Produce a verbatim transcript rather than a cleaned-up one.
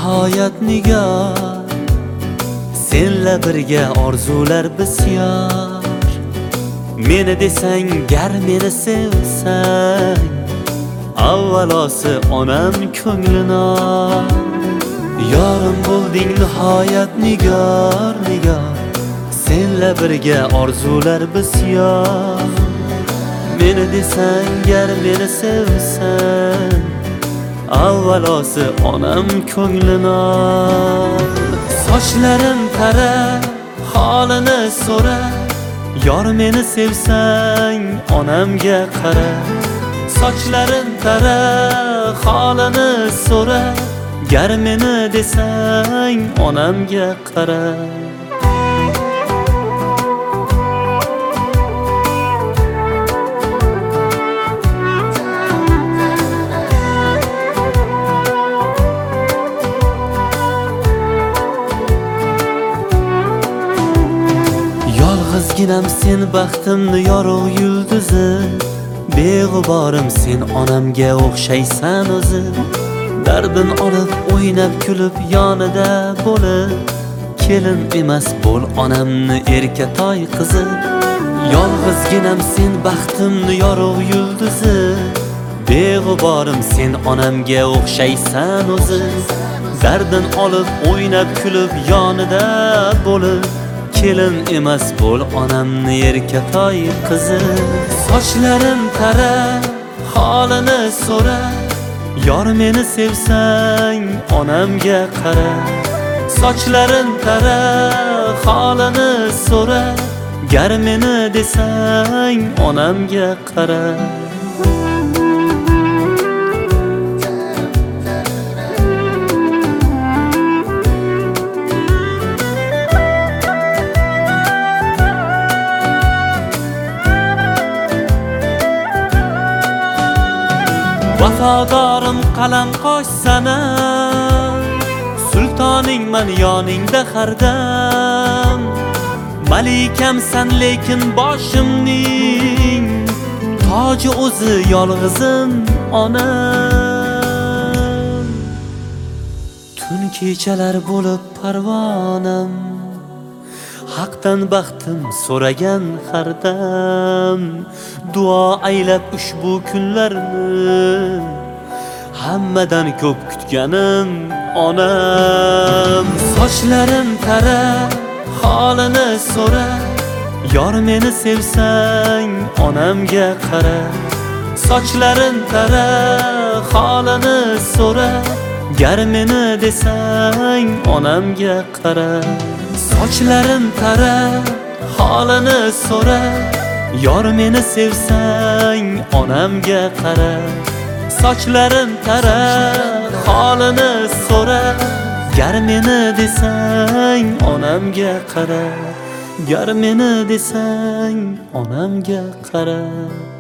nihoyat nigar, senla birga orzular bisyor. Meni desang gar meni sevsang, avvalosi onam ko'nglini yorim bo'lding nihoyat nigar nigar, senla birga orzular bisyor. Meni desang gar meni sevsang, avvalosi onam ko'nglini sochlarim tara holini so'ra, yor meni sevsang onamga qara. Sochlarim tara holini so'ra, gar meni desang onamga qara. Yolg'izginam sen baxtimni yorug' yulduzi, beg'uborim sen onamga o'xshaysan o'zi. Dardin olib o'ynab kulib yonida bo'lib, kelin emas bo'l onamni erkatoy qizi. Yolg'izginam sen baxtimni yorug' yulduzi, beg'uborim sen onamga o'xshaysan o'zi. Dardin olib o'ynab kulib yonida bo'lib, kelin emas bo'l onamni erkatoy qizi. Sochlarim tara holini so'ra, yor meni sevsang onamga qara. Sochlarim tara holini so'ra, gar meni desang onamga qara. Vafodorim qalam qosh sana, sultoningman yoningda hardam. Malikamsan lekin boshimning toji o'zi yolg'izim onam. Tun kechalar bo'lib parvonam, haqdan baxtim so'ragan hardam. Duo aylab ushbu kunlarni, hammadan ko'p kutganim onam. Sochlarim tara holini so'ra, yor meni sevsang onamga qara. Sochlarim tara holini so'ra, gar meni desang onamga qara. Sochlarim tara holini so'ra, yor meni sevsang onamga qara. Sochlarim tara holini so'ra, gar meni desang onamga qara. Gar meni desang onamga qara.